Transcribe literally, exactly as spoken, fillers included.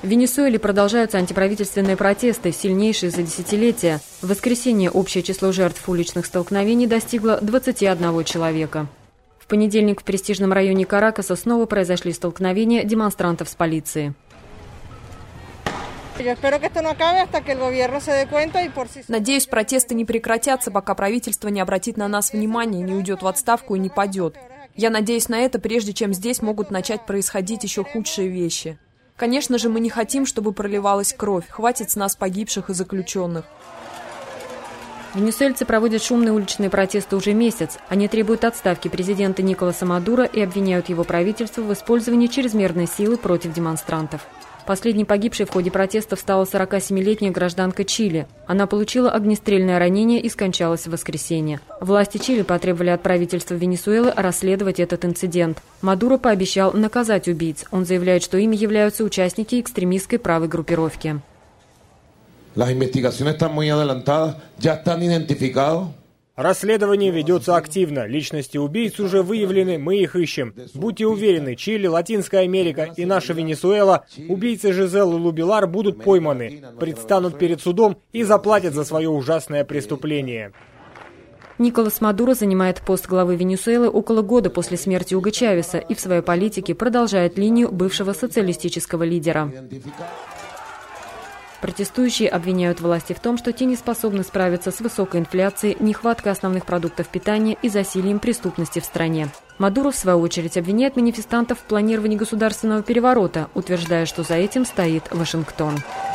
В Венесуэле продолжаются антиправительственные протесты, сильнейшие за десятилетия. В воскресенье общее число жертв уличных столкновений достигло двадцати одного человека. В понедельник в престижном районе Каракаса снова произошли столкновения демонстрантов с полицией. Надеюсь, протесты не прекратятся, пока правительство не обратит на нас внимание, не уйдет в отставку и не падет. Я надеюсь на это, прежде чем здесь могут начать происходить еще худшие вещи. Конечно же, мы не хотим, чтобы проливалась кровь. Хватит с нас погибших и заключенных. Венесуэльцы проводят шумные уличные протесты уже месяц. Они требуют отставки президента Николаса Мадуро и обвиняют его правительство в использовании чрезмерной силы против демонстрантов. Последней погибшей в ходе протестов стала сорокасемилетняя гражданка Чили. Она получила огнестрельное ранение и скончалась в воскресенье. Власти Чили потребовали от правительства Венесуэлы расследовать этот инцидент. Мадуро пообещал наказать убийц. Он заявляет, что ими являются участники экстремистской правой группировки. Расследование ведется активно. Личности убийц уже выявлены, мы их ищем. Будьте уверены, Чили, Латинская Америка и наша Венесуэла, убийцы Жизелы Лубилар будут пойманы, предстанут перед судом и заплатят за свое ужасное преступление. Николас Мадуро занимает пост главы Венесуэлы около года после смерти Уго Чавеса и в своей политике продолжает линию бывшего социалистического лидера. Протестующие обвиняют власти в том, что те не способны справиться с высокой инфляцией, нехваткой основных продуктов питания и засильем преступности в стране. Мадуро, в свою очередь, обвиняет манифестантов в планировании государственного переворота, утверждая, что за этим стоит Вашингтон.